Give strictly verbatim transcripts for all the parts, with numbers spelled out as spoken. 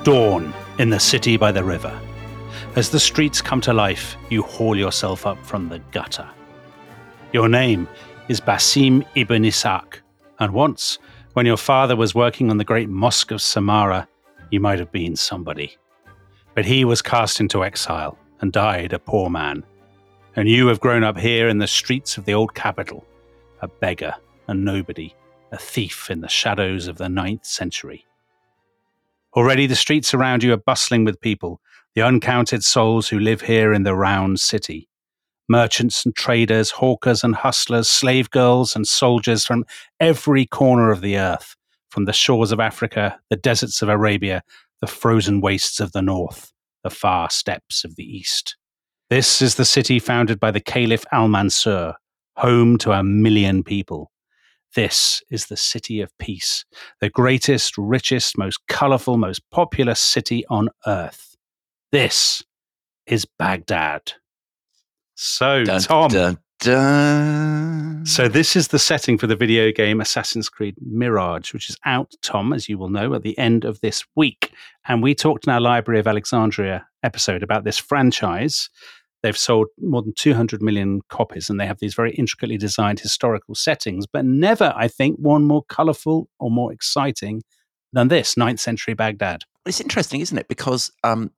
dawn in the city by the river. As the streets come to life, you haul yourself up from the gutter. Your name is Basim ibn Ishaq, and once, when your father was working on the great mosque of Samarra, you might have been somebody. But he was cast into exile and died a poor man. And you have grown up here in the streets of the old capital, a beggar, a nobody, a thief in the shadows of the ninth century. Already the streets around you are bustling with people, the uncounted souls who live here in the round city. Merchants and traders, hawkers and hustlers, slave girls and soldiers from every corner of the earth, from the shores of Africa, the deserts of Arabia, the frozen wastes of the north, the far steppes of the east. This is the city founded by the Caliph Al-Mansur, home to a million people. This is the city of peace, the greatest, richest, most colourful, most populous city on earth. This is Baghdad. So, dun, Tom. Dun, dun. So this is the setting for the video game Assassin's Creed Mirage, which is out, Tom, as you will know, at the end of this week. And we talked in our Library of Alexandria episode about this franchise. They've sold more than two hundred million copies, and they have these very intricately designed historical settings, but never, I think, one more colourful or more exciting than this, ninth century Baghdad. It's interesting, isn't it? Because um,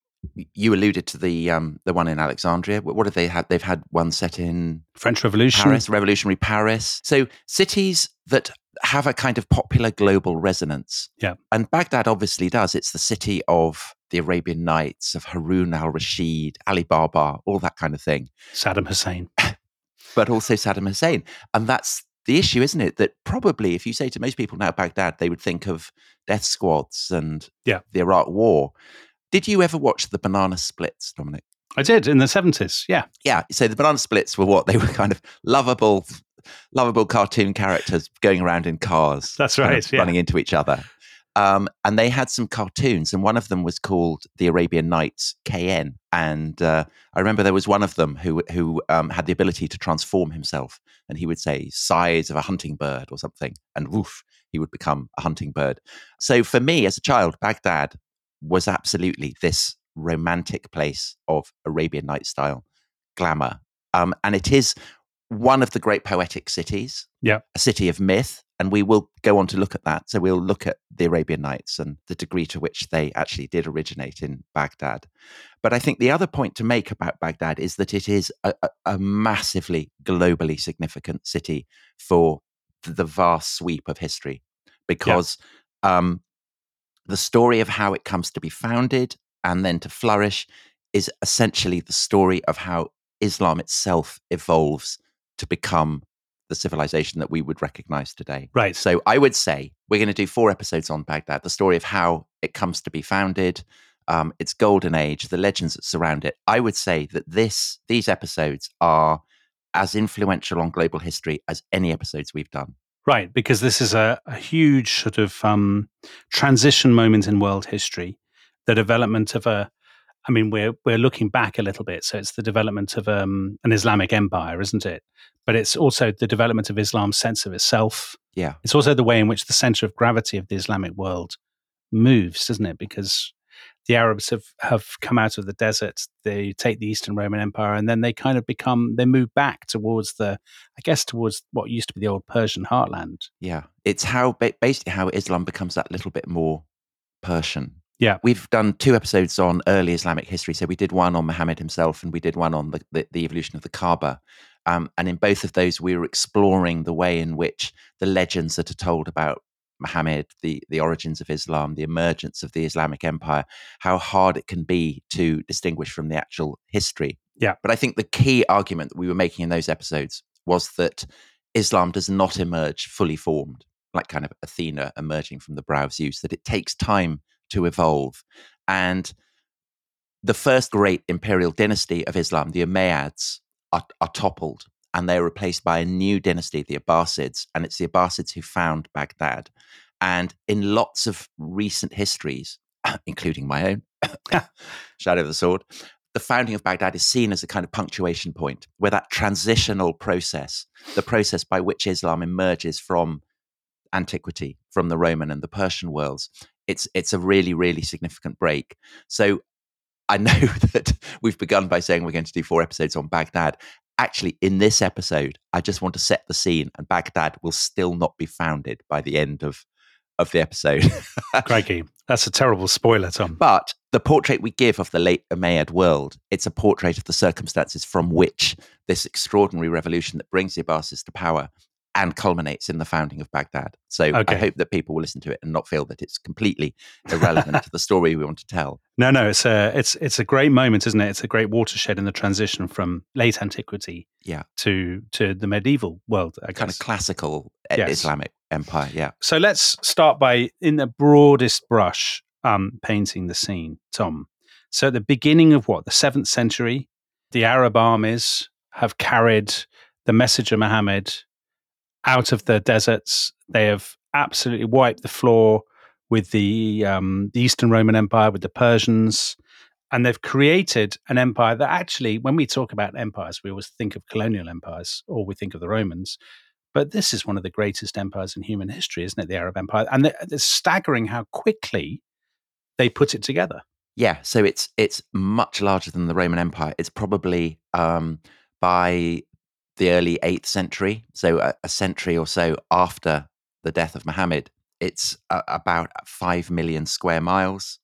you alluded to the um, the one in Alexandria. What have they had? They've had one set in French Revolution. Paris, revolutionary Paris. So cities that have a kind of popular global resonance. Yeah. And Baghdad obviously does. It's the city of the Arabian Nights, of Harun al-Rashid, Ali Baba, all that kind of thing. Saddam Hussein. But also Saddam Hussein. And that's the issue, isn't it? That probably if you say to most people now Baghdad, they would think of death squads and yeah. the Iraq War. Did you ever watch the Banana Splits, Dominic? I did, in the seventies, yeah. Yeah, so the Banana Splits were what? They were kind of lovable, lovable cartoon characters going around in cars. That's right, kind of yeah. running into each other. Um, and they had some cartoons, and one of them was called The Arabian Nights K N. And uh, I remember there was one of them who who um, had the ability to transform himself, and he would say size of a hunting bird or something, and woof, he would become a hunting bird. So for me as a child, Baghdad was absolutely this romantic place of Arabian Night style glamour. Um, and it is one of the great poetic cities, yeah. a city of myth. And we will go on to look at that. So we'll look at the Arabian Nights and the degree to which they actually did originate in Baghdad. But I think the other point to make about Baghdad is that it is a, a, a massively globally significant city for the vast sweep of history. Because yeah. um, the story of how it comes to be founded and then to flourish is essentially the story of how Islam itself evolves to become the civilization that we would recognize today. Right. So I would say we're going to do four episodes on Baghdad, the story of how it comes to be founded, um, its golden age, the legends that surround it. I would say that this these episodes are as influential on global history as any episodes we've done. Right, because this is a, a huge sort of um, transition moment in world history, the development of a I mean, we're we're looking back a little bit, so it's the development of um, an Islamic empire, isn't it? But it's also the development of Islam's sense of itself. Yeah. It's also the way in which the center of gravity of the Islamic world moves, doesn't it? Because the Arabs have, have come out of the desert, they take the Eastern Roman Empire, and then they kind of become, they move back towards the, I guess, towards what used to be the old Persian heartland. Yeah. It's how, basically how Islam becomes that little bit more Persian. Yeah. We've done two episodes on early Islamic history. So we did one on Muhammad himself and we did one on the, the, the evolution of the Kaaba. Um, and in both of those, we were exploring the way in which the legends that are told about Muhammad, the, the origins of Islam, the emergence of the Islamic Empire, how hard it can be to distinguish from the actual history. Yeah. But I think the key argument that we were making in those episodes was that Islam does not emerge fully formed, like kind of Athena emerging from the brow of Zeus, that it takes time to evolve. And the first great imperial dynasty of Islam, the Umayyads, are, are toppled and they're replaced by a new dynasty, the Abbasids. And it's the Abbasids who found Baghdad. And in lots of recent histories, including my own, Shadow of the Sword, the founding of Baghdad is seen as a kind of punctuation point where that transitional process, the process by which Islam emerges from antiquity, from the Roman and the Persian worlds, it's it's a really, really significant break. So I know that we've begun by saying we're going to do four episodes on Baghdad. Actually, in this episode, I just want to set the scene, and Baghdad will still not be founded by the end of, of the episode. Crikey, that's a terrible spoiler, Tom. But the portrait we give of the late Umayyad world, it's a portrait of the circumstances from which this extraordinary revolution that brings the Abbasids to power and culminates in the founding of Baghdad. So okay. I hope that people will listen to it and not feel that it's completely irrelevant to the story we want to tell. No, no, it's a it's it's a great moment, isn't it? It's a great watershed in the transition from late antiquity yeah. to to the medieval world, I guess. Kind of classical yes. Islamic empire, yeah. So let's start by, in the broadest brush, um, painting the scene, Tom. So at the beginning of what, the seventh century, the Arab armies have carried the message of Muhammad out of the deserts. They have absolutely wiped the floor with the um, the Eastern Roman Empire, with the Persians, and they've created an empire that actually, when we talk about empires, we always think of colonial empires, or we think of the Romans, but this is one of the greatest empires in human history, isn't it, the Arab Empire? And it's staggering how quickly they put it together. Yeah, so it's it's much larger than the Roman Empire. It's probably um, by the early eighth century, so a, a century or so after the death of Muhammad. It's uh, about five million square miles.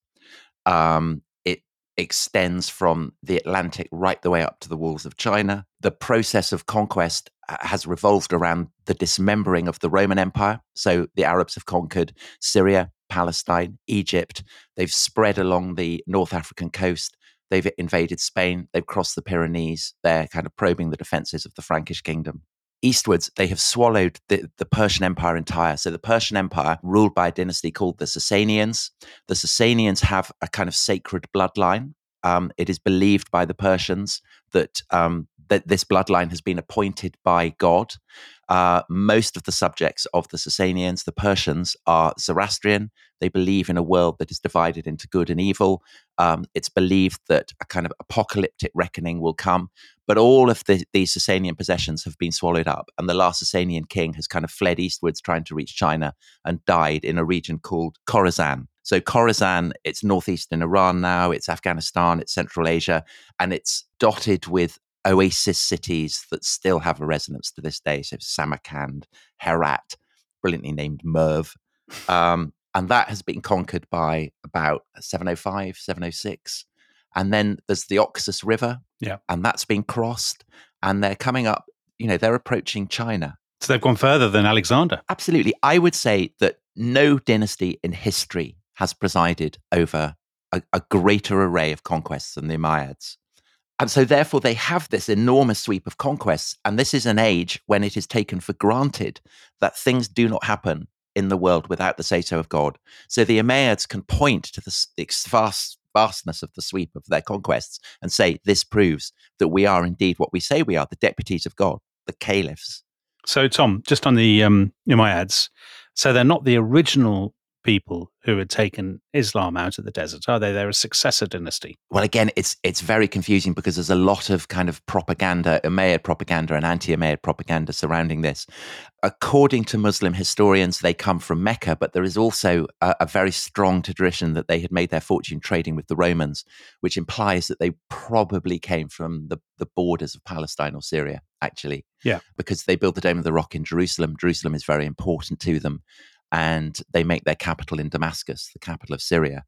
Um, it extends from the Atlantic right the way up to the walls of China. The process of conquest has revolved around the dismembering of the Roman Empire. So the Arabs have conquered Syria, Palestine, Egypt. They've spread along the North African coast. They've invaded Spain. They've crossed the Pyrenees. They're kind of probing the defenses of the Frankish kingdom. Eastwards, they have swallowed the, the Persian Empire entire. So the Persian Empire, ruled by a dynasty called the Sasanians. The Sasanians have a kind of sacred bloodline. Um, it is believed by the Persians that um, that this bloodline has been appointed by God. Uh, most of the subjects of the Sasanians, the Persians, are Zoroastrian. They believe in a world that is divided into good and evil. Um, it's believed that a kind of apocalyptic reckoning will come, but all of the, these Sasanian possessions have been swallowed up, and the last Sasanian king has kind of fled eastwards trying to reach China and died in a region called Khorasan. So Khorasan, it's northeastern Iran now, it's Afghanistan, it's Central Asia, and it's dotted with oasis cities that still have a resonance to this day. So Samarkand, Herat, brilliantly named Merv. Um, and that has been conquered by about seven oh five, seven oh six. And then there's the Oxus River, yeah, and that's been crossed. And they're coming up, you know, they're approaching China. So they've gone further than Alexander. Absolutely. I would say that no dynasty in history has presided over a, a greater array of conquests than the Umayyads. And so therefore they have this enormous sweep of conquests. And this is an age when it is taken for granted that things do not happen in the world without the say-so of God. So the Umayyads can point to the, the vast vastness of the sweep of their conquests and say, this proves that we are indeed what we say we are, the deputies of God, the caliphs. So Tom, just on the um, Umayyads, so they're not the original people who had taken Islam out of the desert, are they? They're a successor dynasty. Well, again, it's it's very confusing because there's a lot of kind of propaganda, Umayyad propaganda and anti-Umayyad propaganda surrounding this. According to Muslim historians, they come from Mecca, but there is also a, a very strong tradition that they had made their fortune trading with the Romans, which implies that they probably came from the, the borders of Palestine or Syria, actually. Yeah. Because they built the Dome of the Rock in Jerusalem. Jerusalem is very important to them. And they make their capital in Damascus, the capital of Syria.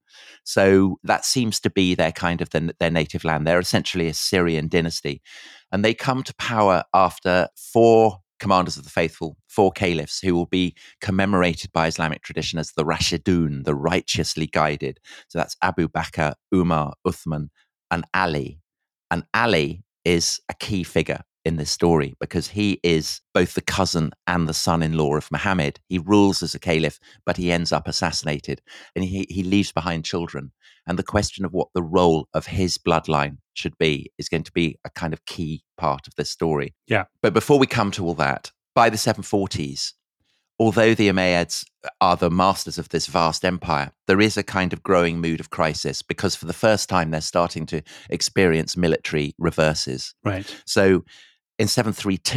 So that seems to be their kind of their, their native land. They're essentially a Syrian dynasty. And they come to power after four commanders of the faithful, four caliphs, who will be commemorated by Islamic tradition as the Rashidun, the righteously guided. So that's Abu Bakr, Umar, Uthman, and Ali. And Ali is a key figure in this story because he is both the cousin and the son-in-law of Muhammad. He rules as a caliph, but he ends up assassinated, and he, he leaves behind children. And the question of what the role of his bloodline should be is going to be a kind of key part of this story. Yeah. But before we come to all that, by the seven forties, although the Umayyads are the masters of this vast empire, there is a kind of growing mood of crisis because for the first time they're starting to experience military reverses. Right. So in seven thirty-two,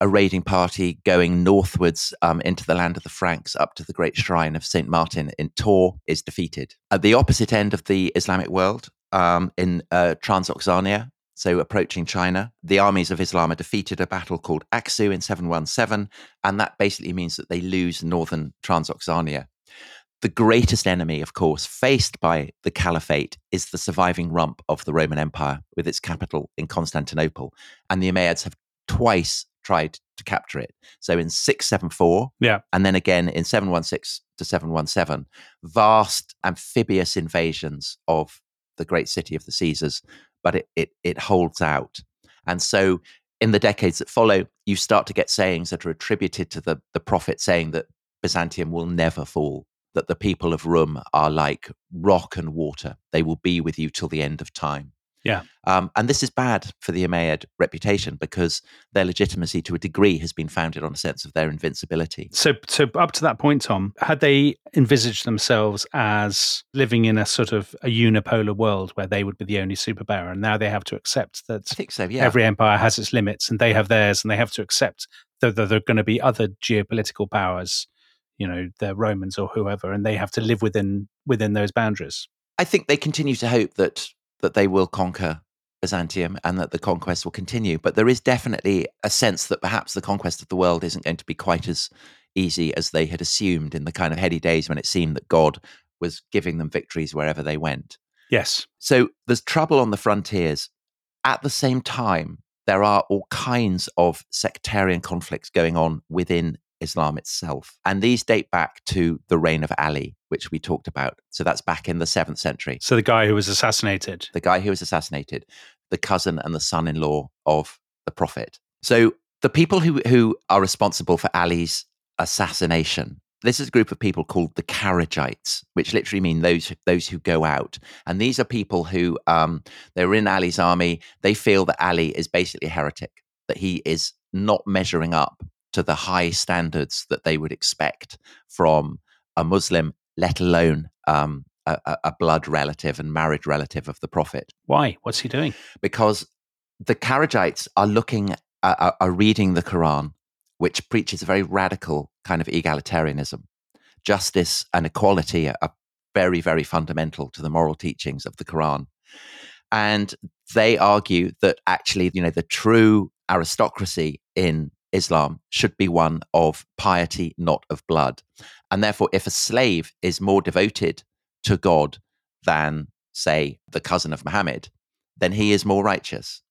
a raiding party going northwards um, into the land of the Franks up to the great shrine of Saint Martin in Tours is defeated. At the opposite end of the Islamic world, um, in uh, Transoxania, so approaching China, the armies of Islam are defeated at a battle called Aksu in seven seventeen, and that basically means that they lose northern Transoxania. The greatest enemy, of course, faced by the Caliphate is the surviving rump of the Roman Empire with its capital in Constantinople. And the Umayyads have twice tried to capture it. So in six seventy-four, yeah. and then again in seven sixteen to seven seventeen, vast amphibious invasions of the great city of the Caesars, but it, it, it holds out. And so in the decades that follow, you start to get sayings that are attributed to the, the prophet saying that Byzantium will never fall, that the people of Rum are like rock and water. They will be with you till the end of time. Yeah. Um, and this is bad for the Umayyad reputation because their legitimacy to a degree has been founded on a sense of their invincibility. So, so up to that point, Tom, had they envisaged themselves as living in a sort of a unipolar world where they would be the only superpower, and now they have to accept that I think so, yeah. every empire has its limits and they have theirs, and they have to accept that there are going to be other geopolitical powers, you know, the Romans or whoever, and they have to live within within those boundaries. I think they continue to hope that that they will conquer Byzantium and that the conquest will continue. But there is definitely a sense that perhaps the conquest of the world isn't going to be quite as easy as they had assumed in the kind of heady days when it seemed that God was giving them victories wherever they went. Yes. So there's trouble on the frontiers. At the same time, there are all kinds of sectarian conflicts going on within Islam itself. And these date back to the reign of Ali, which we talked about. So that's back in the seventh century. So the guy who was assassinated. The guy who was assassinated, the cousin and the son-in-law of the Prophet. So the people who, who are responsible for Ali's assassination, this is a group of people called the Kharijites, which literally mean those, those who go out. And these are people who, um, they're in Ali's army. They feel that Ali is basically a heretic, that he is not measuring up to the high standards that they would expect from a Muslim, let alone um, a, a blood relative and marriage relative of the Prophet. Why? What's he doing? Because the Kharijites are looking, uh, are reading the Quran, which preaches a very radical kind of egalitarianism. Justice and equality are very, very fundamental to the moral teachings of the Quran. And they argue that actually, you know, the true aristocracy in Islam should be one of piety, not of blood. And therefore, if a slave is more devoted to God than, say, the cousin of Muhammad, then he is more righteous.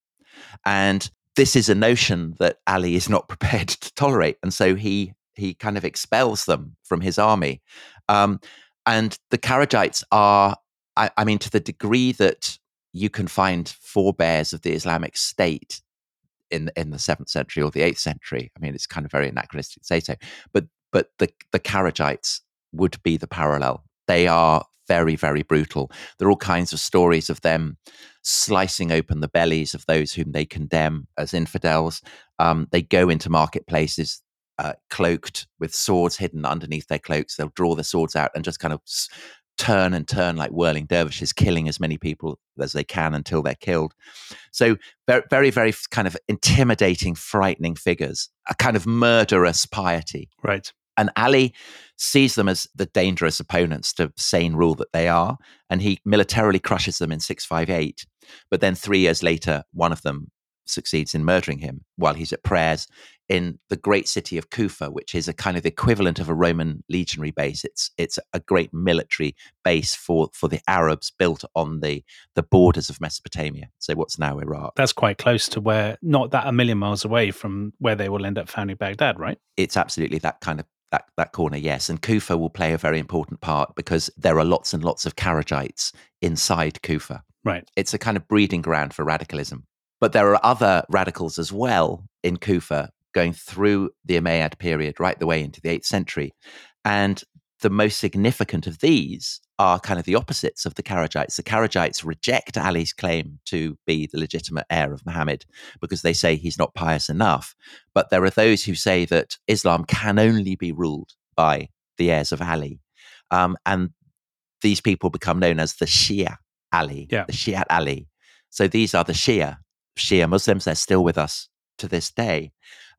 And this is a notion that Ali is not prepared to tolerate. And so he he kind of expels them from his army. Um, and the Kharijites are, I, I mean, to the degree that you can find forebears of the Islamic State in in the seventh century or the eighth century. I mean, it's kind of very anachronistic to say so, but but the the Kharijites would be the parallel. They are very, very brutal. There are all kinds of stories of them slicing open the bellies of those whom they condemn as infidels. Um, they go into marketplaces uh, cloaked with swords hidden underneath their cloaks. They'll draw the swords out and just kind of s- turn and turn like whirling dervishes, killing as many people as they can until they're killed. So very, very, very kind of intimidating, frightening figures, a kind of murderous piety. Right. And Ali sees them as the dangerous opponents to sane rule that they are, and he militarily crushes them in six fifty-eight. But then three years later, one of them succeeds in murdering him while he's at prayers in the great city of Kufa, which is a kind of equivalent of a Roman legionary base. It's it's a great military base for, for the Arabs built on the, the borders of Mesopotamia, so what's now Iraq. That's quite close to where, not that a million miles away from where they will end up founding Baghdad, right? It's absolutely that kind of That, that corner, yes. And Kufa will play a very important part because there are lots and lots of Kharijites inside Kufa. Right. It's a kind of breeding ground for radicalism. But there are other radicals as well in Kufa going through the Umayyad period right the way into the eighth century. And the most significant of these are kind of the opposites of the Kharijites. The Kharijites reject Ali's claim to be the legitimate heir of Muhammad because they say he's not pious enough. But there are those who say that Islam can only be ruled by the heirs of Ali. Um, and these people become known as the Shia Ali, yeah. the Shi'at Ali. So these are the Shia, Shia Muslims. They're still with us to this day.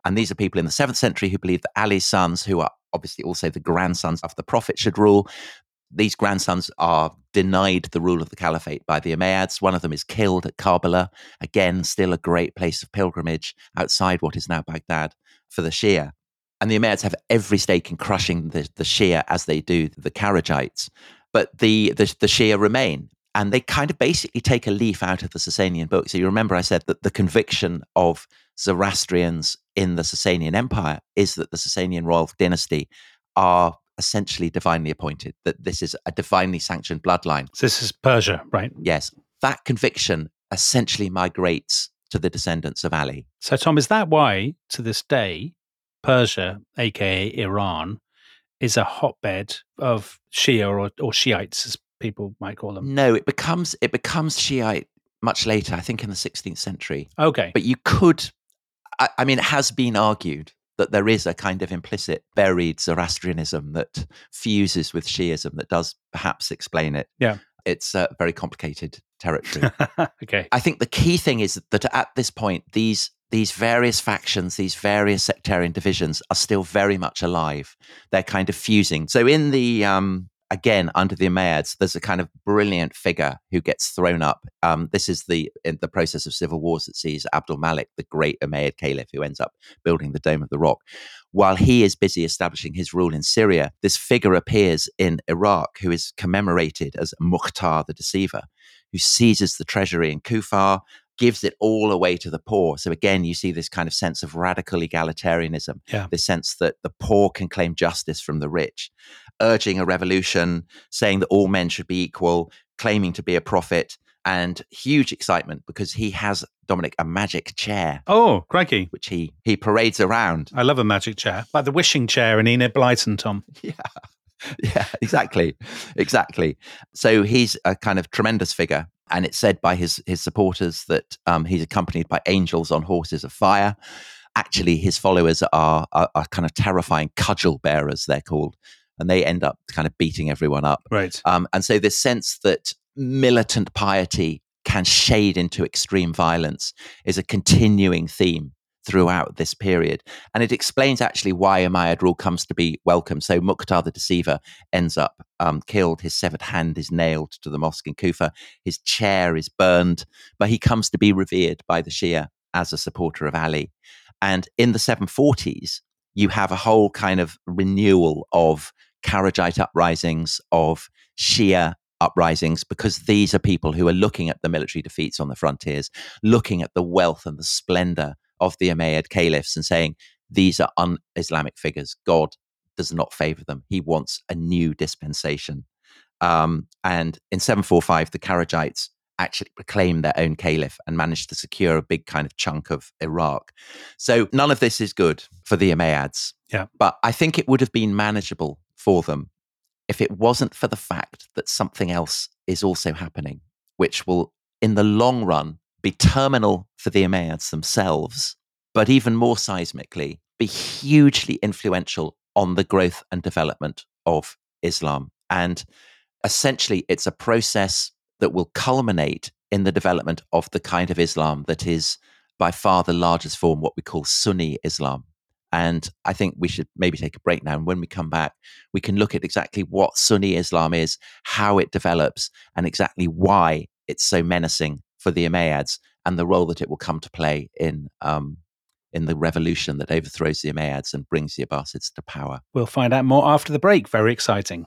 And these are people in the seventh century who believe that Ali's sons, who are obviously also the grandsons of the Prophet, should rule. These grandsons are denied the rule of the caliphate by the Umayyads. One of them is killed at Karbala. Again, still a great place of pilgrimage outside what is now Baghdad for the Shia. And the Umayyads have every stake in crushing the, the Shia as they do the Kharijites. But the, the, the Shia remain. And they kind of basically take a leaf out of the Sasanian book. So you remember I said that the conviction of Zoroastrians in the Sasanian Empire is that the Sasanian royal dynasty are essentially divinely appointed, that this is a divinely sanctioned bloodline. So this is Persia, right? Yes. That conviction essentially migrates to the descendants of Ali. So, Tom, is that why, to this day, Persia, aka Iran, is a hotbed of Shia or, or Shiites, as people might call them? No, it becomes it becomes Shiite much later, I think in the sixteenth century. Okay. But you could, I, I mean, it has been argued that there is a kind of implicit buried Zoroastrianism that fuses with Shiism that does perhaps explain it. Yeah. It's a very complicated territory. Okay. I think the key thing is that at this point, these these various factions, these various sectarian divisions are still very much alive. They're kind of fusing. So in the, um, again, under the Umayyads, there's a kind of brilliant figure who gets thrown up. Um, this is the in the process of civil wars that sees Abdul Malik, the great Umayyad caliph, who ends up building the Dome of the Rock. While he is busy establishing his rule in Syria, this figure appears in Iraq who is commemorated as Mukhtar the Deceiver, who seizes the treasury in Kufar, gives it all away to the poor. So again, you see this kind of sense of radical egalitarianism, yeah. this sense that the poor can claim justice from the rich, urging a revolution, saying that all men should be equal, claiming to be a prophet, and huge excitement because he has, Dominic, a magic chair. Oh, crikey. Which he he parades around. I love a magic chair, like the wishing chair in Enid Blyton, Tom. Yeah. Yeah, exactly. Exactly. So he's a kind of tremendous figure. And it's said by his his supporters that um, he's accompanied by angels on horses of fire. Actually, his followers are, are are kind of terrifying cudgel bearers, they're called. And they end up kind of beating everyone up. Right. Um, and so this sense that militant piety can shade into extreme violence is a continuing theme throughout this period. And it explains actually why Umayyad rule comes to be welcome. So Mukhtar the Deceiver ends up um, killed. His severed hand is nailed to the mosque in Kufa. His chair is burned, but he comes to be revered by the Shia as a supporter of Ali. And in the seven forties, you have a whole kind of renewal of Kharajite uprisings, of Shia uprisings, because these are people who are looking at the military defeats on the frontiers, looking at the wealth and the splendor of the Umayyad caliphs and saying, these are un-Islamic figures. God does not favor them. He wants a new dispensation. Um, and in seven forty-five, the Kharijites actually proclaimed their own caliph and managed to secure a big kind of chunk of Iraq. So none of this is good for the Umayyads. Yeah. But I think it would have been manageable for them if it wasn't for the fact that something else is also happening, which will, in the long run, be terminal for the Umayyads themselves, but even more seismically, be hugely influential on the growth and development of Islam. And essentially, it's a process that will culminate in the development of the kind of Islam that is by far the largest form, what we call Sunni Islam. And I think we should maybe take a break now. And when we come back, we can look at exactly what Sunni Islam is, how it develops, and exactly why it's so menacing for the Umayyads and the role that it will come to play in um, in the revolution that overthrows the Umayyads and brings the Abbasids to power. We'll find out more after the break. Very exciting.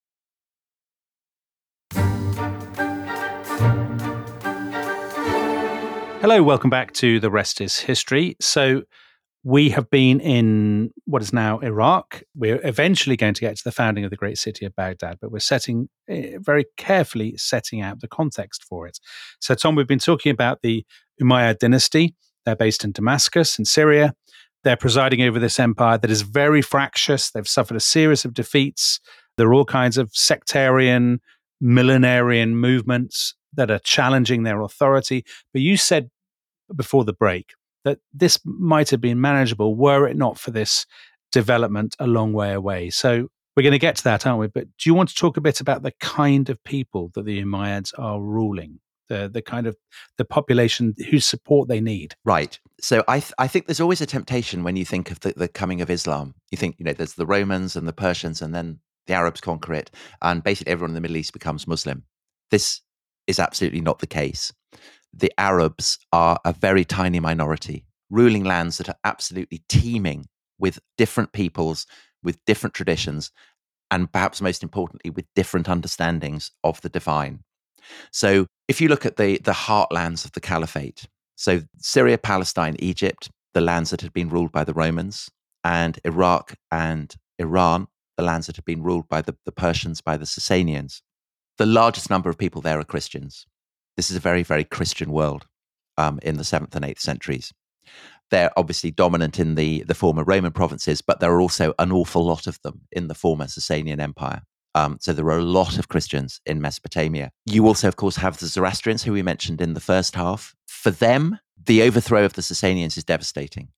Hello, welcome back to The Rest is History. So we have been in what is now Iraq. We're eventually going to get to the founding of the great city of Baghdad, but we're setting uh, very carefully setting out the context for it. So, Tom, we've been talking about the Umayyad dynasty. They're based in Damascus in Syria. They're presiding over this empire that is very fractious. They've suffered a series of defeats. There are all kinds of sectarian, millenarian movements that are challenging their authority. But you said before the break that this might have been manageable were it not for this development a long way away. So we're going to get to that, aren't we? But do you want to talk a bit about the kind of people that the Umayyads are ruling? the the kind of the population whose support they need. Right. So I th- I think there's always a temptation when you think of the, the coming of Islam. You think, you know, there's the Romans and the Persians, and then the Arabs conquer it, and basically everyone in the Middle East becomes Muslim. This is absolutely not the case. The Arabs are a very tiny minority, ruling lands that are absolutely teeming with different peoples, with different traditions, and perhaps most importantly, with different understandings of the divine. So if you look at the, the heartlands of the caliphate, so Syria, Palestine, Egypt, the lands that had been ruled by the Romans, and Iraq and Iran, the lands that had been ruled by the, the Persians, by the Sasanians, the largest number of people there are Christians. This is a very, very Christian world um, in the seventh and eighth centuries. They're obviously dominant in the, the former Roman provinces, but there are also an awful lot of them in the former Sasanian Empire. Um, so there are a lot of Christians in Mesopotamia. You also, of course, have the Zoroastrians, who we mentioned in the first half. For them, the overthrow of the Sasanians is devastating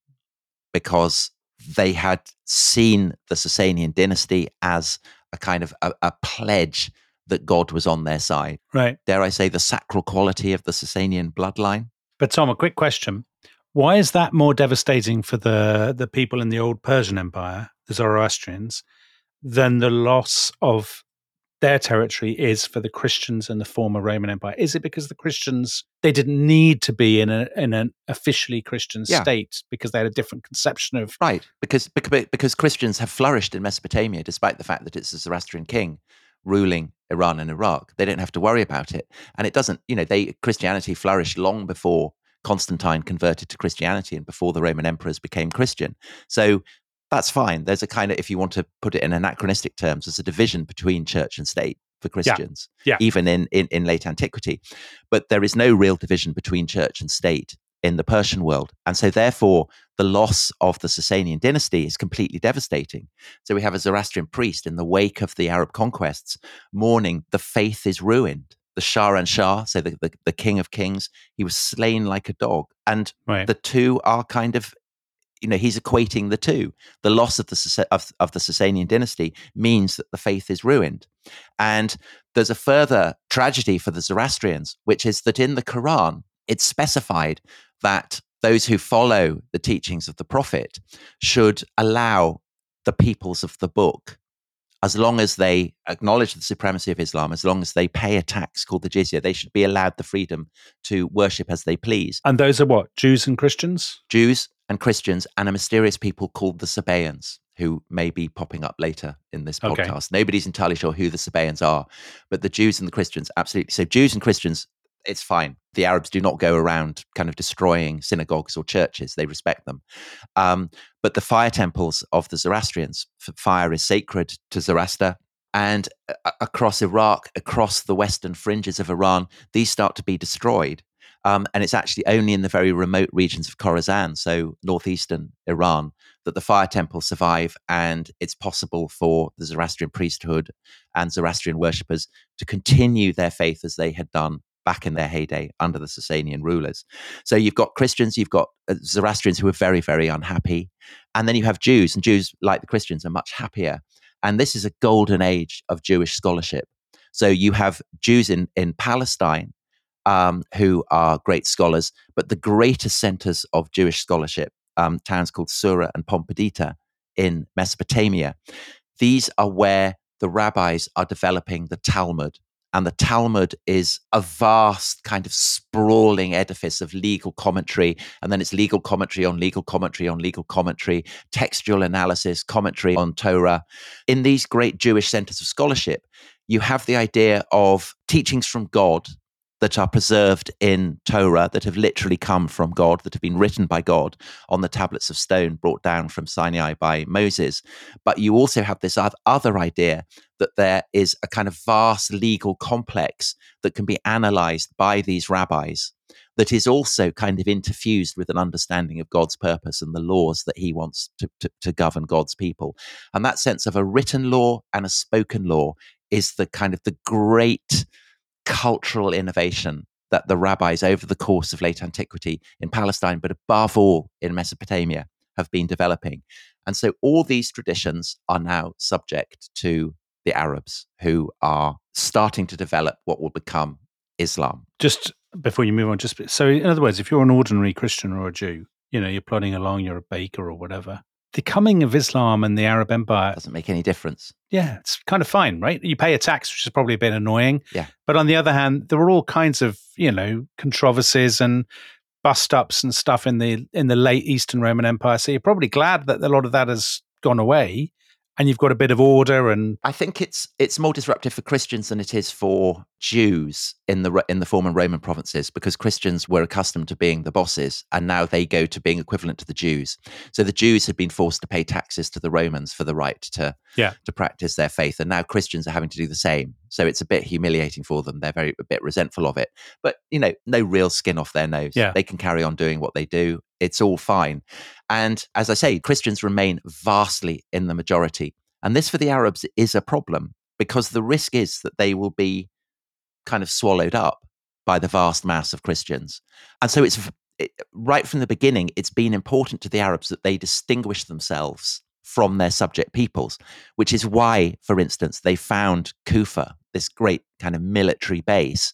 because they had seen the Sasanian dynasty as a kind of a, a pledge that God was on their side. Right. Dare I say, the sacral quality of the Sasanian bloodline. But Tom, a quick question. Why is that more devastating for the, the people in the old Persian Empire, the Zoroastrians, than the loss of their territory is for the Christians in the former Roman Empire? Is it because the Christians, they didn't need to be in, a, in an officially Christian Yeah. state because they had a different conception of... Right, because, because because Christians have flourished in Mesopotamia despite the fact that it's a Zoroastrian king ruling Iran and Iraq. They don't have to worry about it. And it doesn't, you know, they Christianity flourished long before Constantine converted to Christianity and before the Roman emperors became Christian. So that's fine. There's a kind of, if you want to put it in anachronistic terms, there's a division between church and state for Christians, Yeah. Yeah. even in, in, in late antiquity. But there is no real division between church and state in the Persian world. And so therefore, the loss of the Sasanian dynasty is completely devastating. So we have a Zoroastrian priest in the wake of the Arab conquests mourning, the faith is ruined. The Shah-Shah, so the, the, the king of kings, he was slain like a dog. And Right. the two are kind of, you know, he's equating the two. The loss of the of, of the Sasanian dynasty means that the faith is ruined. And there's a further tragedy for the Zoroastrians, which is that in the Quran, it's specified that those who follow the teachings of the Prophet should allow the peoples of the book, as long as they acknowledge the supremacy of Islam, as long as they pay a tax called the jizya, they should be allowed the freedom to worship as they please. And those are what? Jews and Christians? Jews and Christians and a mysterious people called the Sabaeans, who may be popping up later in this podcast. Okay. Nobody's entirely sure who the Sabaeans are, but the Jews and the Christians, absolutely. So Jews and Christians, it's fine. The Arabs do not go around kind of destroying synagogues or churches. They respect them. Um, but the fire temples of the Zoroastrians, fire is sacred to Zoroaster. And uh, across Iraq, across the western fringes of Iran, these start to be destroyed. Um, and it's actually only in the very remote regions of Khorasan, so northeastern Iran, that the fire temples survive, and it's possible for the Zoroastrian priesthood and Zoroastrian worshippers to continue their faith as they had done back in their heyday under the Sasanian rulers. So you've got Christians, you've got Zoroastrians who are very, very unhappy. And then you have Jews, and Jews, like the Christians, are much happier. And this is a golden age of Jewish scholarship. So you have Jews in, in Palestine um, who are great scholars, but the greatest centers of Jewish scholarship, um, towns called Sura and Pompadita in Mesopotamia, these are where the rabbis are developing the Talmud. And the Talmud is a vast kind of sprawling edifice of legal commentary. And then it's legal commentary on legal commentary on legal commentary, textual analysis, commentary on Torah. In these great Jewish centers of scholarship, you have the idea of teachings from God that are preserved in Torah, that have literally come from God, that have been written by God on the tablets of stone brought down from Sinai by Moses. But you also have this other idea that there is a kind of vast legal complex that can be analyzed by these rabbis, that is also kind of interfused with an understanding of God's purpose and the laws that he wants to, to, to govern God's people. And that sense of a written law and a spoken law is the kind of the great cultural innovation that the rabbis over the course of late antiquity in Palestine, but above all in Mesopotamia, have been developing. And so all these traditions are now subject to the Arabs, who are starting to develop what will become Islam. Just before you move on, just so in other words, if you're an ordinary Christian or a Jew, you know, you're plodding along, you're a baker or whatever, the coming of Islam and the Arab Empire Doesn't make any difference. Yeah, it's kind of fine, right? You pay a tax, which is probably a bit annoying. Yeah. But on the other hand, there were all kinds of, you know, controversies and bust ups and stuff in the in the late Eastern Roman Empire. So you're probably glad that a lot of that has gone away and you've got a bit of order. And I think it's it's more disruptive for Christians than it is for Jews in the in the former Roman provinces, because Christians were accustomed to being the bosses, and now they go to being equivalent to the Jews. So the Jews had been forced to pay taxes to the Romans for the right to yeah. to practice their faith, and now Christians are having to do the same. So it's a bit humiliating for them. They're very a bit resentful of it, but you know, no real skin off their nose. Yeah. They can carry on doing what they do. It's all fine. And as I say, Christians remain vastly in the majority. And this for the Arabs is a problem, because the risk is that they will be kind of swallowed up by the vast mass of Christians. And so it's it, right from the beginning, it's been important to the Arabs that they distinguish themselves from their subject peoples, which is why, for instance, they found Kufa, this great kind of military base,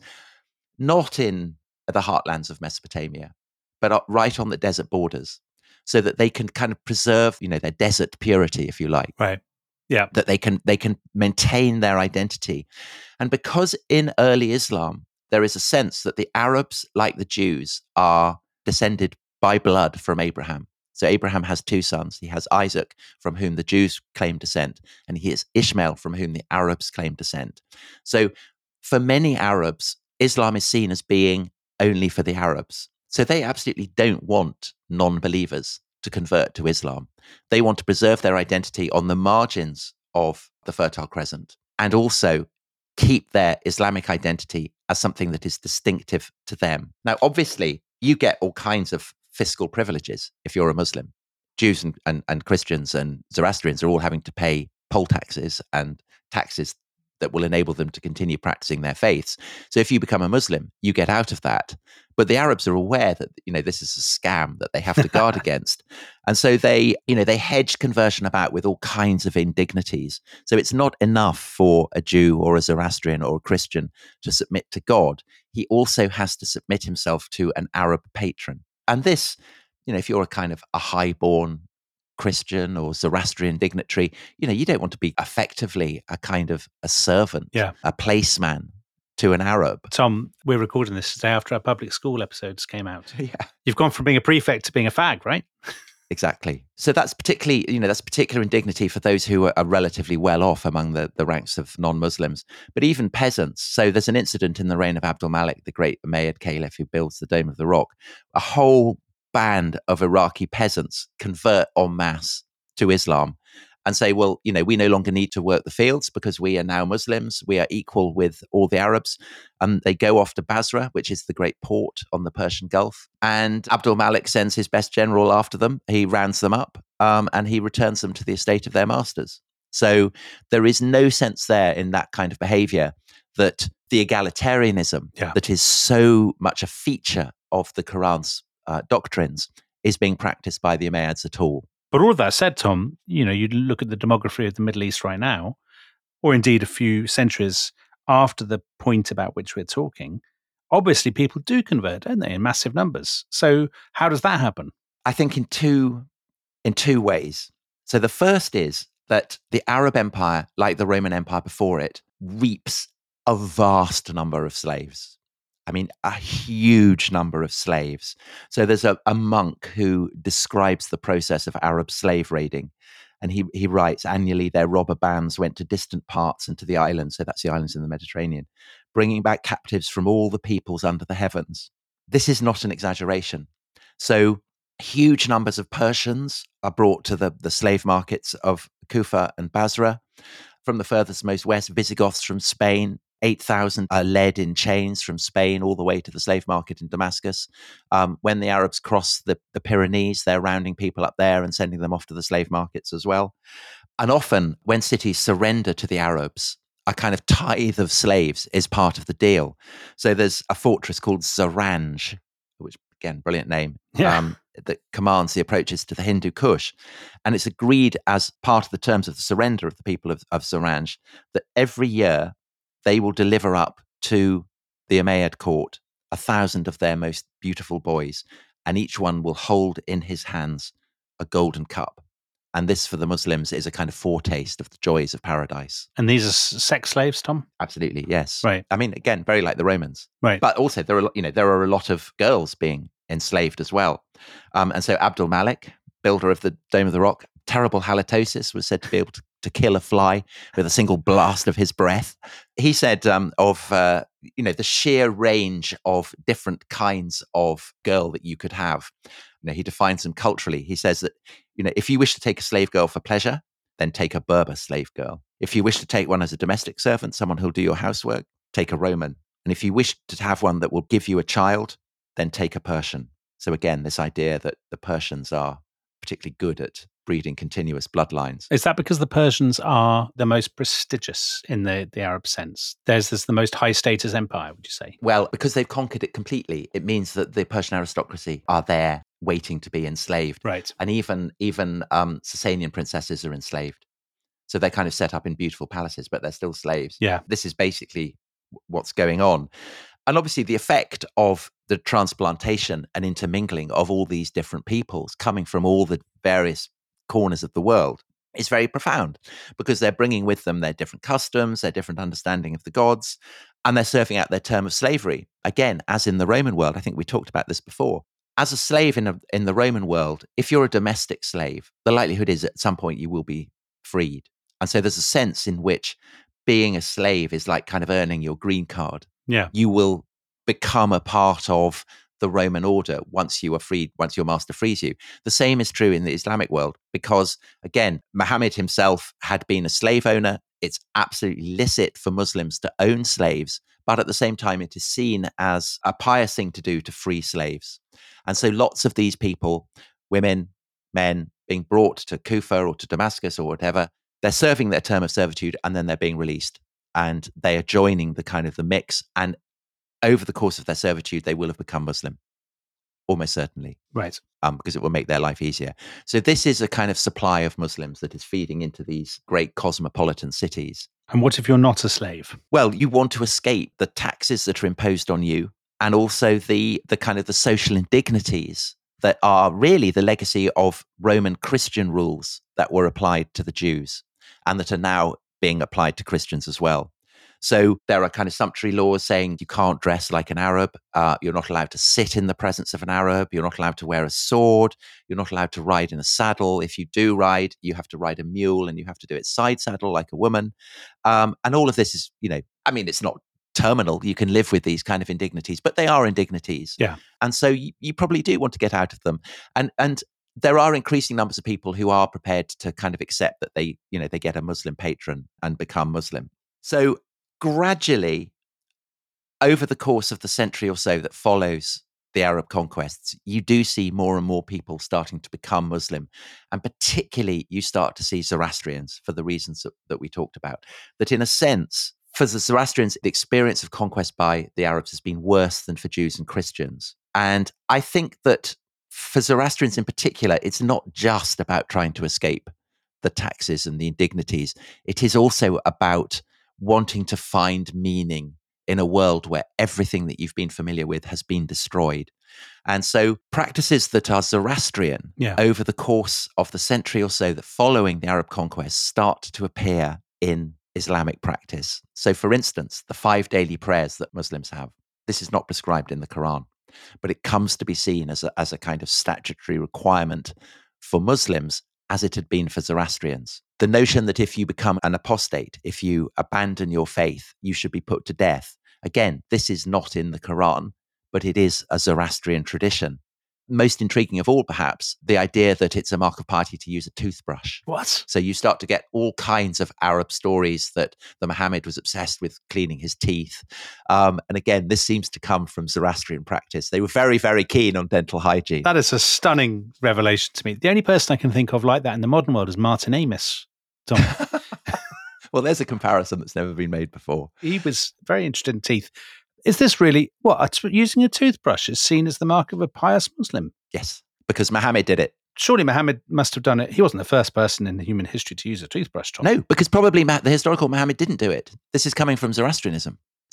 not in the heartlands of Mesopotamia, but right on the desert borders, so that they can kind of preserve, you know, their desert purity, if you like. Right. Yeah. That they can they can maintain their identity. And because in early Islam, there is a sense that the Arabs, like the Jews, are descended by blood from Abraham. So Abraham has two sons. He has Isaac, from whom the Jews claim descent, and he has Ishmael, from whom the Arabs claim descent. So for many Arabs, Islam is seen as being only for the Arabs. So they absolutely don't want non-believers to convert to Islam. They want to preserve their identity on the margins of the Fertile Crescent, and also keep their Islamic identity as something that is distinctive to them. Now, obviously, you get all kinds of fiscal privileges if you're a Muslim. Jews and, and, and Christians and Zoroastrians are all having to pay poll taxes and taxes that will enable them to continue practicing their faiths. So if you become a Muslim, you get out of that. But the Arabs are aware that, you know, this is a scam that they have to guard against. And so they, you know, they hedge conversion about with all kinds of indignities. So it's not enough for a Jew or a Zoroastrian or a Christian to submit to God. He also has to submit himself to an Arab patron. And this, you know, if you're a kind of a highborn Christian or Zoroastrian dignitary, you know, you don't want to be effectively a kind of a servant, yeah. a placeman to an Arab. Tom, we're recording this today after our public school episodes came out. Yeah. You've gone from being a prefect to being a fag, right? Exactly. So that's particularly, you know, that's particular indignity for those who are, are relatively well off among the, the ranks of non-Muslims, but even peasants. So there's an incident in the reign of Abdul Malik, the great Umayyad caliph who builds the Dome of the Rock. A whole band of Iraqi peasants convert en masse to Islam and say, well, you know, we no longer need to work the fields because we are now Muslims. We are equal with all the Arabs. And they go off to Basra, which is the great port on the Persian Gulf. And Abdul Malik sends his best general after them. He rounds them up um, and he returns them to the estate of their masters. So there is no sense there in that kind of behavior that the egalitarianism yeah. that is so much a feature of the Quran's Uh, doctrines is being practiced by the Umayyads at all. But all of that said, Tom, you know, you look at the demography of the Middle East right now, or indeed a few centuries after the point about which we're talking, obviously people do convert, don't they, in massive numbers. So how does that happen? I think in two in two ways. So the first is that the Arab Empire, like the Roman Empire before it, reaps a vast number of slaves. I mean, a huge number of slaves. So there's a, a monk who describes the process of Arab slave raiding. And he, he writes, annually, their robber bands went to distant parts and to the islands. So that's the islands in the Mediterranean, bringing back captives from all the peoples under the heavens. This is not an exaggeration. So huge numbers of Persians are brought to the, the slave markets of Kufa and Basra. From the furthest most west, Visigoths from Spain, eight thousand are led in chains from Spain all the way to the slave market in Damascus. Um, when the Arabs cross the, the Pyrenees, they're rounding people up there and sending them off to the slave markets as well. And often when cities surrender to the Arabs, a kind of tithe of slaves is part of the deal. So there's a fortress called Zaranj, which, again, brilliant name, yeah. um, that commands the approaches to the Hindu Kush. And it's agreed as part of the terms of the surrender of the people of, of Zaranj that every year they will deliver up to the Umayyad court a thousand of their most beautiful boys, and each one will hold in his hands a golden cup. And this, for the Muslims, is a kind of foretaste of the joys of paradise. And these are s- sex slaves, Tom? Absolutely, yes. Right. I mean, again, very like the Romans. Right. But also, there are you know there are a lot of girls being enslaved as well. Um, and so Abdul Malik, builder of the Dome of the Rock, terrible halitosis, was said to be able to, to kill a fly with a single blast of his breath. He said um, of uh, you know the sheer range of different kinds of girl that you could have. You know, he defines them culturally. He says that you know if you wish to take a slave girl for pleasure, then take a Berber slave girl. If you wish to take one as a domestic servant, someone who'll do your housework, take a Roman. And if you wish to have one that will give you a child, then take a Persian. So again, this idea that the Persians are particularly good at breeding continuous bloodlines. Is that because the Persians are the most prestigious in the, the Arab sense? There's this the most high status empire, would you say? Well, because they've conquered it completely, it means that the Persian aristocracy are there waiting to be enslaved. Right. And even even um, Sasanian princesses are enslaved. So they're kind of set up in beautiful palaces, but they're still slaves. Yeah. This is basically what's going on. And obviously the effect of the transplantation and intermingling of all these different peoples coming from all the various corners of the world is very profound, because they're bringing with them their different customs, their different understanding of the gods, and they're serving out their term of slavery. Again, as in the Roman world, I think we talked about this before. As a slave in, a, in the Roman world, if you're a domestic slave, the likelihood is at some point you will be freed. And so there's a sense in which being a slave is like kind of earning your green card. Yeah. You will become a part of the Roman order once you are freed, once your master frees you. The same is true in the Islamic world, because again, Muhammad himself had been a slave owner. It's absolutely licit for Muslims to own slaves, but at the same time, it is seen as a pious thing to do to free slaves. And so lots of these people, women, men, being brought to Kufa or to Damascus or whatever, they're serving their term of servitude and then they're being released, and they are joining the kind of the mix. And over the course of their servitude, they will have become Muslim, almost certainly. Right. Um, because it will make their life easier. So this is a kind of supply of Muslims that is feeding into these great cosmopolitan cities. And what if you're not a slave? Well, you want to escape the taxes that are imposed on you, and also the the kind of the social indignities that are really the legacy of Roman Christian rules that were applied to the Jews and that are now being applied to Christians as well. So there are kind of sumptuary laws saying you can't dress like an Arab. Uh, you're not allowed to sit in the presence of an Arab. You're not allowed to wear a sword. You're not allowed to ride in a saddle. If you do ride, you have to ride a mule, and you have to do it side saddle like a woman. Um, and all of this is, you know, I mean, it's not terminal. You can live with these kind of indignities, but they are indignities. Yeah. And so you, you probably do want to get out of them. And and there are increasing numbers of people who are prepared to kind of accept that they, you know, they get a Muslim patron and become Muslim. So gradually, over the course of the century or so that follows the Arab conquests, you do see more and more people starting to become Muslim. And particularly, you start to see Zoroastrians for the reasons that, that we talked about. That in a sense, for the Zoroastrians, the experience of conquest by the Arabs has been worse than for Jews and Christians. And I think that for Zoroastrians in particular, it's not just about trying to escape the taxes and the indignities. It is also about wanting to find meaning in a world where everything that you've been familiar with has been destroyed. And so practices that are Zoroastrian Yeah. over the course of the century or so that following the Arab conquest start to appear in Islamic practice. So for instance, the five daily prayers that Muslims have, this is not prescribed in the Quran, but it comes to be seen as a, as a kind of statutory requirement for Muslims, as it had been for Zoroastrians. The notion that if you become an apostate, if you abandon your faith, you should be put to death. Again, this is not in the Quran, but it is a Zoroastrian tradition. Most intriguing of all, perhaps, the idea that it's a mark of piety to use a toothbrush. What? So you start to get all kinds of Arab stories that the Muhammad was obsessed with cleaning his teeth. Um, and again, this seems to come from Zoroastrian practice. They were very, very keen on dental hygiene. That is a stunning revelation to me. The only person I can think of like that in the modern world is Martin Amis. Tom. Well, there's a comparison that's never been made before. He was very interested in teeth. Is this really, what, using a toothbrush is seen as the mark of a pious Muslim? Yes, because Muhammad did it. Surely Muhammad must have done it. He wasn't the first person in human history to use a toothbrush, Tom. No, because probably the historical Muhammad didn't do it. This is coming from Zoroastrianism.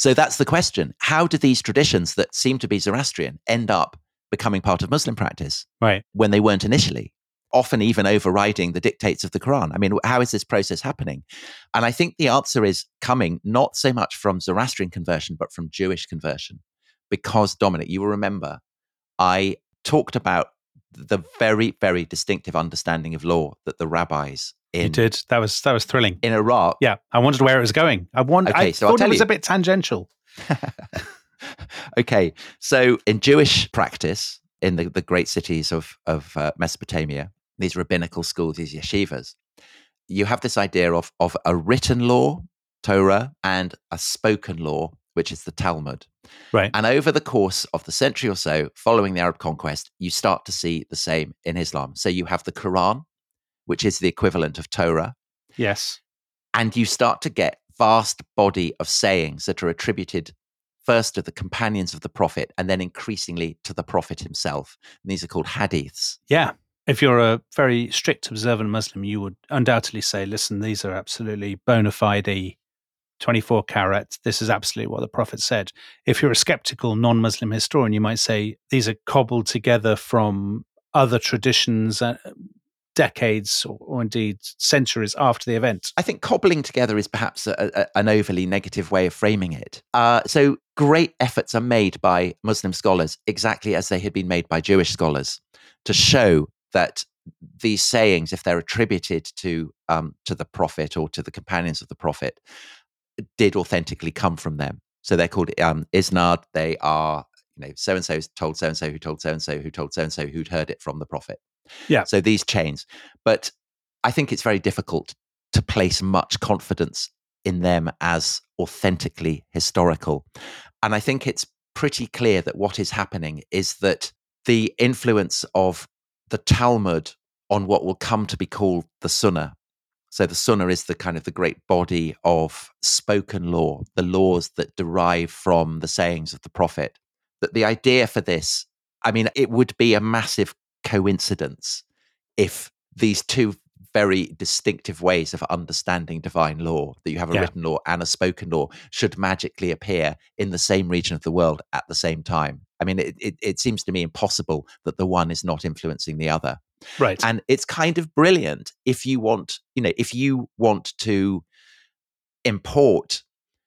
So that's the question. How do these traditions that seem to be Zoroastrian end up becoming part of Muslim practice right. when they weren't initially? Often even overriding the dictates of the Quran. I mean, how is this process happening? And I think the answer is coming not so much from Zoroastrian conversion, but from Jewish conversion. Because, Dominic, you will remember, I talked about the very, very distinctive understanding of law that the rabbis in... You did. That was that was thrilling. In Iraq. Yeah. I wondered where it was going. I, wondered, okay, I so thought I'll tell it was you. a bit tangential. Okay. So in Jewish practice, in the, the great cities of, of uh, Mesopotamia, these rabbinical schools, these yeshivas, you have this idea of, of a written law, Torah, and a spoken law, which is the Talmud. Right. And over the course of the century or so, following the Arab conquest, you start to see the same in Islam. So you have the Quran, which is the equivalent of Torah. Yes. And you start to get vast body of sayings that are attributed first to the companions of the Prophet and then increasingly to the Prophet himself. And these are called hadiths. Yeah. If you're a very strict observant Muslim, you would undoubtedly say, listen, these are absolutely bona fide twenty-four karat. This is absolutely what the Prophet said. If you're a skeptical non-Muslim historian, you might say these are cobbled together from other traditions, uh, decades or, or indeed centuries after the event. I think cobbling together is perhaps a, a, an overly negative way of framing it. Uh, so great efforts are made by Muslim scholars, exactly as they had been made by Jewish scholars, to show that these sayings, if they're attributed to um, to the Prophet or to the companions of the Prophet, did authentically come from them. So they're called um, isnad. They are, you know, so and so told so and so who told so and so who told so and so who'd heard it from the Prophet. Yeah. So these chains, but I think it's very difficult to place much confidence in them as authentically historical. And I think it's pretty clear that what is happening is that the influence of the Talmud on what will come to be called the Sunnah. So the Sunnah is the kind of the great body of spoken law, the laws that derive from the sayings of the Prophet. That the idea for this, I mean, it would be a massive coincidence if these two very distinctive ways of understanding divine law, that you have a Yeah. written law and a spoken law, should magically appear in the same region of the world at the same time. I mean, it, it, it seems to me impossible that the one is not influencing the other. Right. And it's kind of brilliant if you want, you know, if you want to import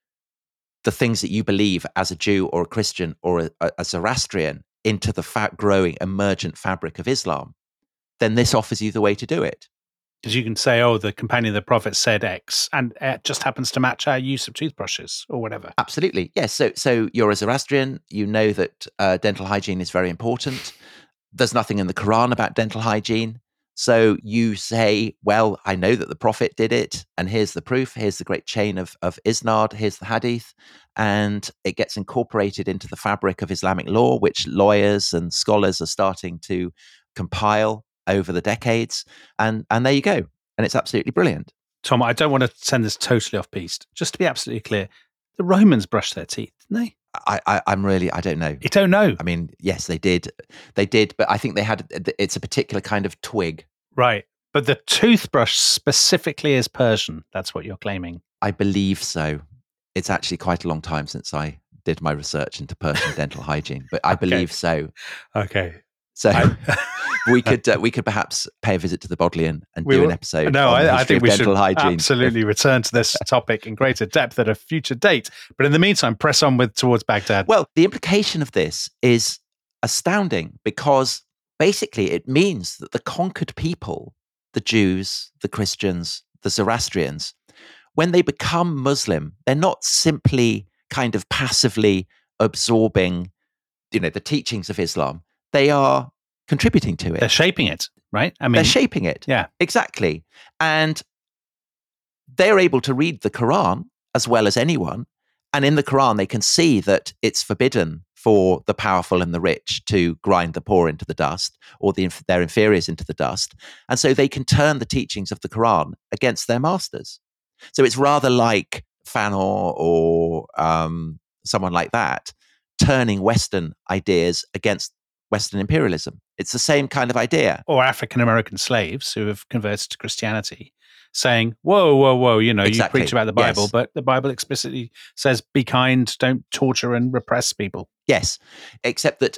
the things that you believe as a Jew or a Christian or a, a Zoroastrian into the fa- growing emergent fabric of Islam, then this offers you the way to do it. Because you can say, oh, the companion of the Prophet said X, and it just happens to match our use of toothbrushes or whatever. Absolutely. Yes. So, so you're a Zoroastrian, you know that uh, dental hygiene is very important. There's nothing in the Quran about dental hygiene. So you say, well, I know that the Prophet did it, and here's the proof. Here's the great chain of, of Isnad. Here's the Hadith. And it gets incorporated into the fabric of Islamic law, which lawyers and scholars are starting to compile over the decades. And, and there you go. And it's absolutely brilliant. Tom, I don't want to send this totally off piste. Just to be absolutely clear, the Romans brushed their teeth, didn't they? I, I, I'm really, I don't know. You don't know? I mean, yes, they did. They did, but I think they had, it's a particular kind of twig. Right. But the toothbrush specifically is Persian. That's what you're claiming. I believe so. It's actually quite a long time since I did my research into Persian dental hygiene, but I Okay. believe so. Okay. So I- we could uh, we could perhaps pay a visit to the Bodleian and We do will- an episode No, on the I, I history think of we dental should hygiene. absolutely return to this topic in greater depth at a future date. But in the meantime, press on with towards Baghdad. Well, the implication of this is astounding because basically it means that the conquered people, the Jews, the Christians, the Zoroastrians, when they become Muslim, they're not simply kind of passively absorbing, you know, the teachings of Islam. They are contributing to it. They're shaping it, right? I mean, They're shaping it. yeah. Exactly. And they're able to read the Quran as well as anyone. And in the Quran, they can see that it's forbidden for the powerful and the rich to grind the poor into the dust or the, their inferiors into the dust. And so they can turn the teachings of the Quran against their masters. So it's rather like Fanon or um, someone like that turning Western ideas against Western imperialism. It's the same kind of idea. Or African American slaves who have converted to Christianity saying, whoa, whoa, whoa, you know, Exactly. you preach about the Bible, Yes. but the Bible explicitly says, be kind, don't torture and repress people. Yes, except that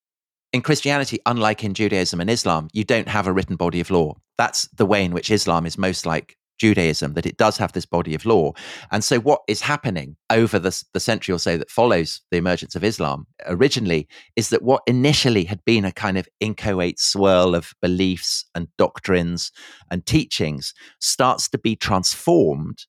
in Christianity, unlike in Judaism and Islam, you don't have a written body of law. That's the way in which Islam is most like Judaism, that it does have this body of law. And so what is happening over the, the century or so that follows the emergence of Islam originally is that what initially had been a kind of inchoate swirl of beliefs and doctrines and teachings starts to be transformed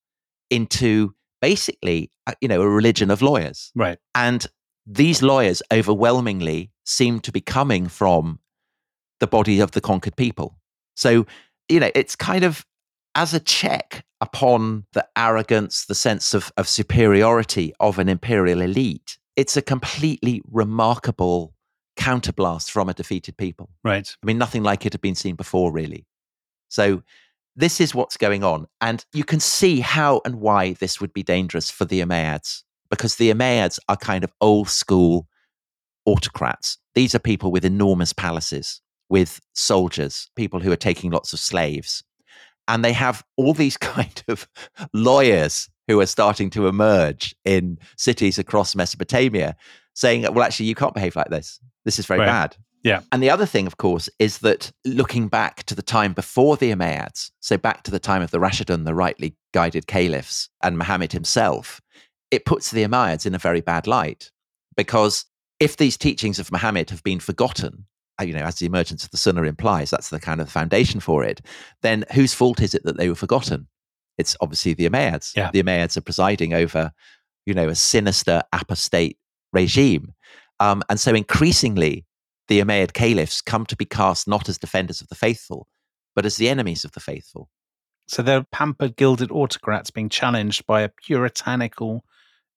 into basically, you know, a religion of lawyers. Right. And these lawyers overwhelmingly seem to be coming from the body of the conquered people. So, you know, it's kind of as a check upon the arrogance, the sense of, of superiority of an imperial elite. It's a completely remarkable counterblast from a defeated people. Right. I mean, nothing like it had been seen before, really. So this is what's going on. And you can see how and why this would be dangerous for the Umayyads, because the Umayyads are kind of old school autocrats. These are people with enormous palaces, with soldiers, people who are taking lots of slaves. And they have all these kind of lawyers who are starting to emerge in cities across Mesopotamia saying, well, actually, you can't behave like this. This is very Right. bad. Yeah. And the other thing, of course, is that looking back to the time before the Umayyads, so back to the time of the Rashidun, the rightly guided caliphs, and Muhammad himself, it puts the Umayyads in a very bad light. Because if these teachings of Muhammad have been forgotten, you know, as the emergence of the Sunnah implies, that's the kind of foundation for it, then whose fault is it that they were forgotten? It's obviously the Umayyads. Yeah. The Umayyads are presiding over, you know, a sinister apostate regime. Um, and so increasingly, the Umayyad caliphs come to be cast not as defenders of the faithful, but as the enemies of the faithful. So they're pampered, gilded autocrats being challenged by a puritanical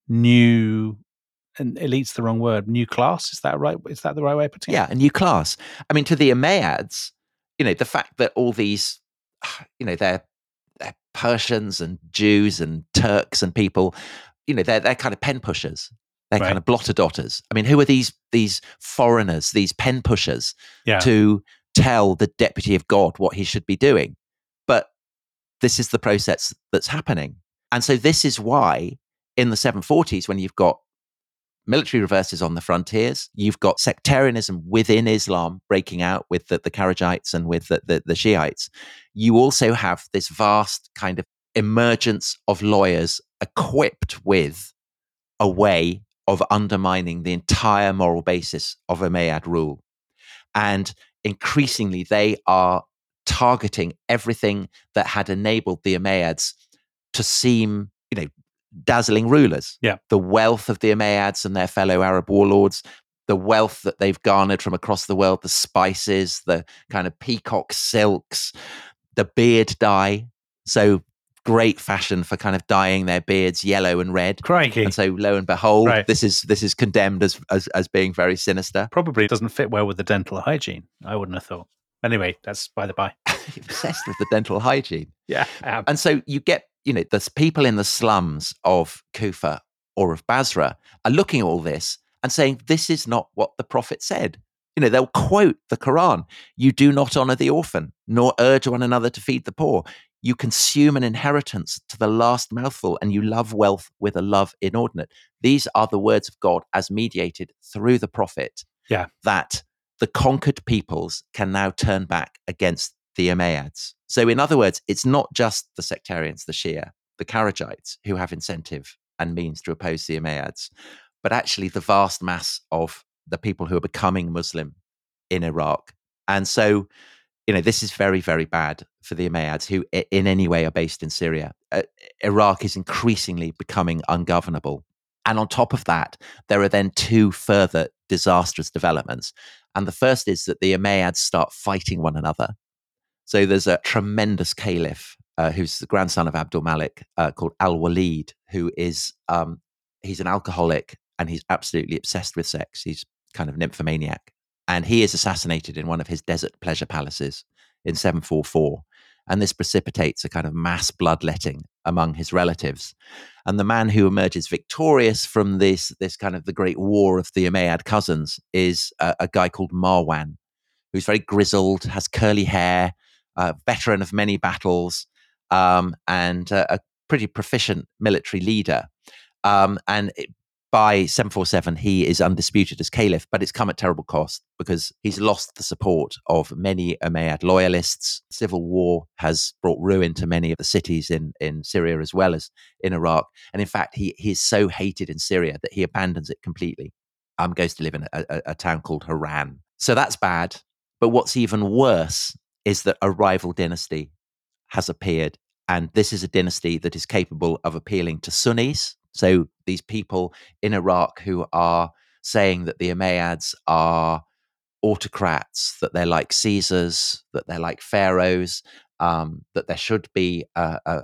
new, and elite's the wrong word, new class. Is that right? Is that the right way of putting it? Yeah, a new class. I mean, to the Umayyads, you know, the fact that all these, you know, they're, they're Persians and Jews and Turks and people, you know, they're, they're kind of pen pushers. They're Right. kind of blotter dotters. I mean, who are these these foreigners, these pen pushers Yeah. to tell the deputy of God what he should be doing? But this is the process that's happening. And so this is why in the seven forties, when you've got military reverses on the frontiers, you've got sectarianism within Islam breaking out with the, the Kharijites and with the, the, the Shiites, you also have this vast kind of emergence of lawyers equipped with a way of undermining the entire moral basis of Umayyad rule. And increasingly, they are targeting everything that had enabled the Umayyads to seem, you know, dazzling rulers. Yeah. The wealth of the Umayyads and their fellow Arab warlords, the wealth that they've garnered from across the world, the spices, the kind of peacock silks, the beard dye. So great fashion for kind of dyeing their beards yellow and red. Crikey. And so lo and behold, Right. this is this is condemned as, as as being very sinister. Probably doesn't fit well with the dental hygiene. I wouldn't have thought. Anyway, that's by the by. Obsessed with the dental hygiene. Yeah. I am. And so you get, you know, there's people in the slums of Kufa or of Basra are looking at all this and saying, this is not what the prophet said. You know, they'll quote the Quran. You do not honor the orphan, nor urge one another to feed the poor. You consume an inheritance to the last mouthful, and you love wealth with a love inordinate. These are the words of God as mediated through the prophet. Yeah. That the conquered peoples can now turn back against the Umayyads. So in other words, it's not just the sectarians, the Shia, the Kharijites, who have incentive and means to oppose the Umayyads, but actually the vast mass of the people who are becoming Muslim in Iraq. And so, you know, this is very, very bad for the Umayyads, who in any way are based in Syria. Uh, Iraq is increasingly becoming ungovernable. And on top of that, there are then two further disastrous developments. And the first is that the Umayyads start fighting one another. So there's a tremendous caliph uh, who's the grandson of Abdul Malik uh, called Al-Walid, who is, um, he's an alcoholic and he's absolutely obsessed with sex. He's kind of nymphomaniac. And he is assassinated in one of his desert pleasure palaces in seven forty-four. And this precipitates a kind of mass bloodletting among his relatives. And the man who emerges victorious from this, this kind of the great war of the Umayyad cousins is a, a guy called Marwan, who's very grizzled, has curly hair, a veteran of many battles, um, and uh, a pretty proficient military leader. Um, and it, by seven forty-seven, he is undisputed as caliph, but it's come at terrible cost because he's lost the support of many Umayyad loyalists. Civil war has brought ruin to many of the cities in, in Syria as well as in Iraq. And in fact, he, he is so hated in Syria that he abandons it completely, um, goes to live in a, a, a town called Haran. So that's bad. But what's even worse is that a rival dynasty has appeared. And this is a dynasty that is capable of appealing to Sunnis. So these people in Iraq who are saying that the Umayyads are autocrats, that they're like Caesars, that they're like pharaohs, um, that there should be a, a,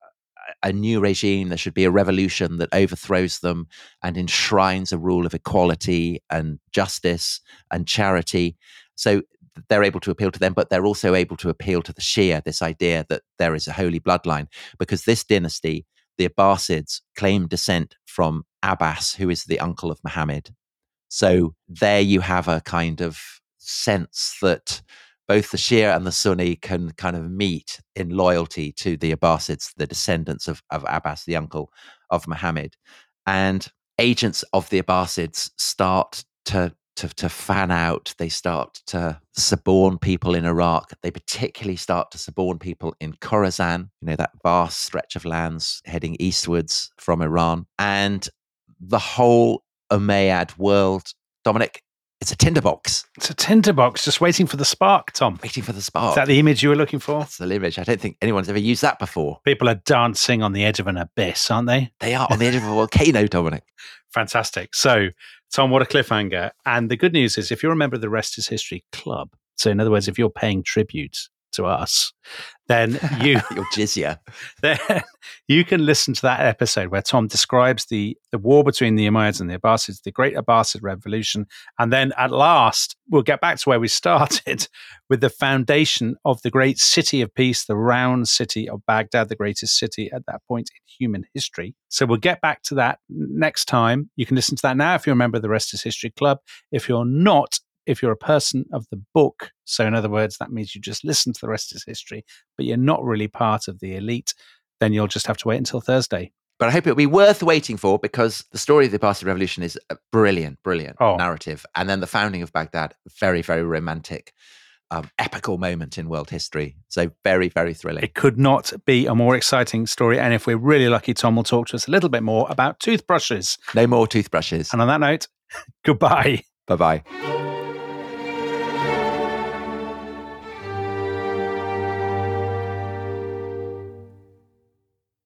a new regime, there should be a revolution that overthrows them and enshrines a rule of equality and justice and charity. So they're able to appeal to them, but they're also able to appeal to the Shia, this idea that there is a holy bloodline, because this dynasty, the Abbasids, claim descent from Abbas, who is the uncle of Muhammad. So there you have a kind of sense that both the Shia and the Sunni can kind of meet in loyalty to the Abbasids, the descendants of, of Abbas, the uncle of Muhammad. And agents of the Abbasids start to To, to fan out. They start to suborn people in Iraq. They particularly start to suborn people in Khorasan, you know, that vast stretch of lands heading eastwards from Iran. And the whole Umayyad world, Dominic, it's a tinderbox. It's a tinderbox just waiting for the spark, Tom. Waiting for the spark. Is that the image you were looking for? That's the image. I don't think anyone's ever used that before. People are dancing on the edge of an abyss, aren't they? They are on the edge of a volcano, Dominic. Fantastic. So, Tom, what a cliffhanger. And the good news is, if you're a member of the Rest is History Club, so in other words, if you're paying tribute to us, then you your jizya. Then you can listen to that episode where Tom describes the, the war between the Umayyads and the Abbasids, the Great Abbasid Revolution. And then at last, we'll get back to where we started with the foundation of the great city of peace, the round city of Baghdad, the greatest city at that point in human history. So we'll get back to that next time. You can listen to that now if you're a member of the Rest is History Club. If you're not, if you're a person of the book, so in other words, that means you just listen to The Rest is History, but you're not really part of the elite, then you'll just have to wait until Thursday. But I hope it'll be worth waiting for, because the story of the Abbasid Revolution is a brilliant, brilliant oh. narrative. And then the founding of Baghdad, very, very romantic, um, epical moment in world history. So very, very thrilling. It could not be a more exciting story. And if we're really lucky, Tom will talk to us a little bit more about toothbrushes. No more toothbrushes. And on that note, goodbye. Bye-bye.